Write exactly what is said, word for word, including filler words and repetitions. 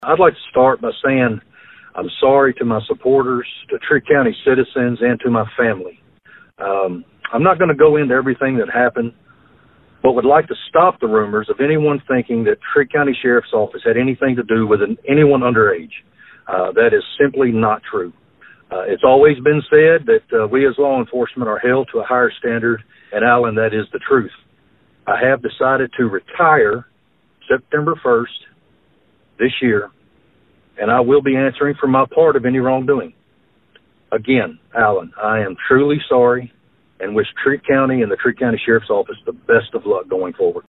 I'd like to start by saying I'm sorry to my supporters, to Trigg County citizens, and to my family. Um, I'm not going to go into everything that happened, but would like to stop the rumors of anyone thinking that Trigg County Sheriff's Office had anything to do with an, anyone underage. Uh, that is simply not true. Uh, it's always been said that uh, we as law enforcement are held to a higher standard, and Alan, that is the truth. I have decided to retire September first this year, and I will be answering for my part of any wrongdoing. Again, Alan, I am truly sorry and wish Trigg County and the Trigg County Sheriff's Office the best of luck going forward.